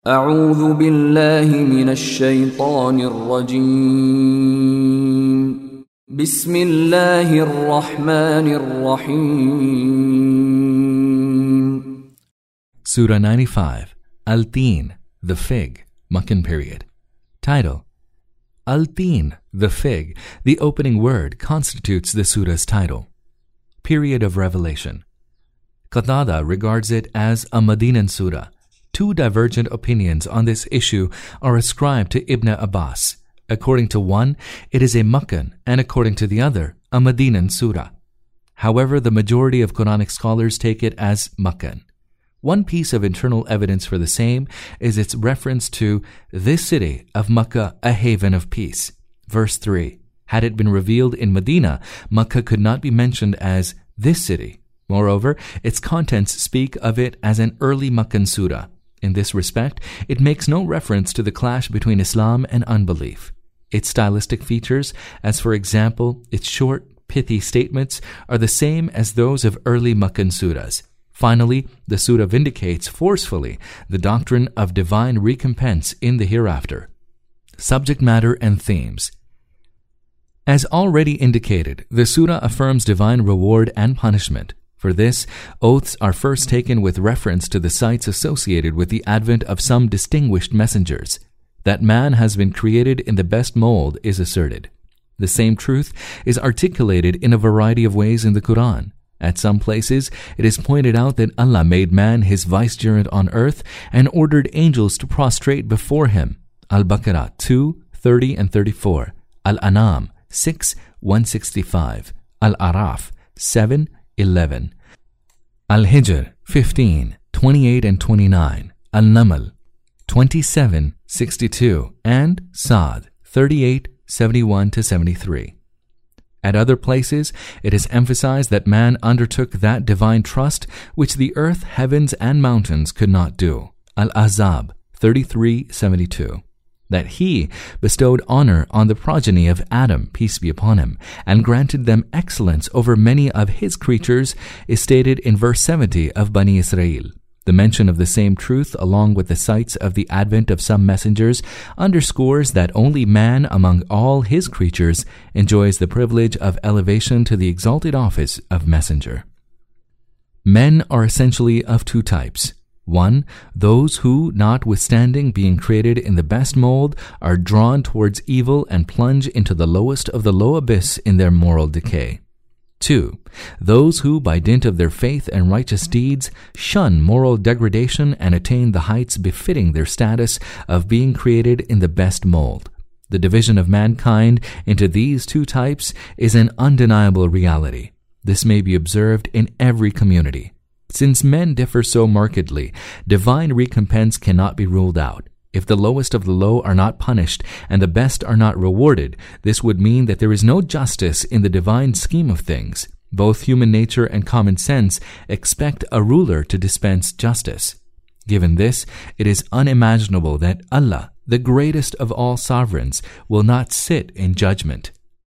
أعوذ بالله من الشيطان الرجيم. بسم الله الرحمن الرحيم. Surah 95, Al-Teen, the Fig, Meccan period. Title: Al-Teen, the Fig, the opening word, constitutes the surah's title. Period of revelation. Qatada regards it as a Medinan surah. Two divergent opinions on this issue are ascribed to Ibn Abbas. According to one, it is a Meccan, and according to the other, a Medinan surah. However, the majority of Quranic scholars take it as Meccan. One piece of internal evidence for the same is its reference to this city of Makkah, a haven of peace. Verse 3. Had it been revealed in Medina, Makkah could not be mentioned as this city. Moreover, its contents speak of it as an early Meccan surah. In this respect, it makes no reference to the clash between Islam and unbelief. Its stylistic features, as for example, its short, pithy statements, are the same as those of early Meccan surahs. Finally, the surah vindicates forcefully the doctrine of divine recompense in the hereafter. Subject matter and themes. As already indicated, the surah affirms divine reward and punishment. For this, oaths are first taken with reference to the sites associated with the advent of some distinguished messengers. That man has been created in the best mold is asserted. The same truth is articulated in a variety of ways in the Quran. At some places, it is pointed out that Allah made man his vicegerent on earth and ordered angels to prostrate before him. Al-Baqarah 2:30 and 34, Al-An'am 6:165, Al-Araf 7:11, Al-Hijr 15:28 and 29, Al-Naml 27:62, and Sa'd 38:71 to 73. At other places, it is emphasized that man undertook that divine trust which the earth, heavens, and mountains could not do. Al-Ahzab 33:72. That he bestowed honor on the progeny of Adam, peace be upon him, and granted them excellence over many of his creatures is stated in verse 70 of Bani Israel. The mention of the same truth, along with the sights of the advent of some messengers, underscores that only man among all his creatures enjoys the privilege of elevation to the exalted office of messenger. Men are essentially of two types. One, those who, notwithstanding being created in the best mold, are drawn towards evil and plunge into the lowest of the low abyss in their moral decay. 2. Those who, by dint of their faith and righteous deeds, shun moral degradation and attain the heights befitting their status of being created in the best mold. The division of mankind into these two types is an undeniable reality. This may be observed in every community. Since men differ so markedly, divine recompense cannot be ruled out. If the lowest of the low are not punished and the best are not rewarded, this would mean that there is no justice in the divine scheme of things. Both human nature and common sense expect a ruler to dispense justice. Given this, it is unimaginable that Allah, the greatest of all sovereigns, will not sit in judgment.